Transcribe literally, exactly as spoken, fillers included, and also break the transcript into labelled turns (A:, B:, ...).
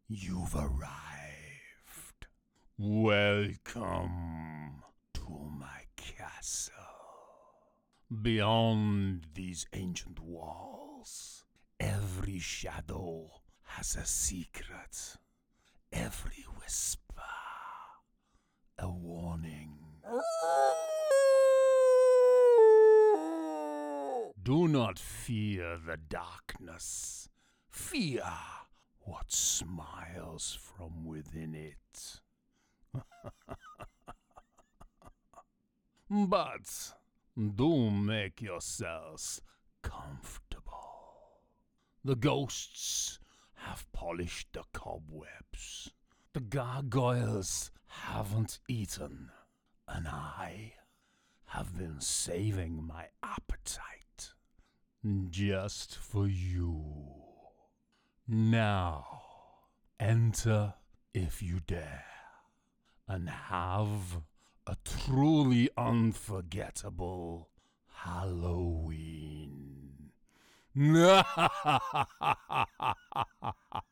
A: you've arrived. Welcome to my castle. Beyond these ancient walls, every shadow has a secret. Every whisper, a warning. Do not fear the darkness. Fear what smiles from within it. But do make yourselves comfortable. The ghosts have polished the cobwebs. The gargoyles haven't eaten, and I have been saving my appetite just for you. Now, enter if you dare, and have a truly unforgettable Halloween.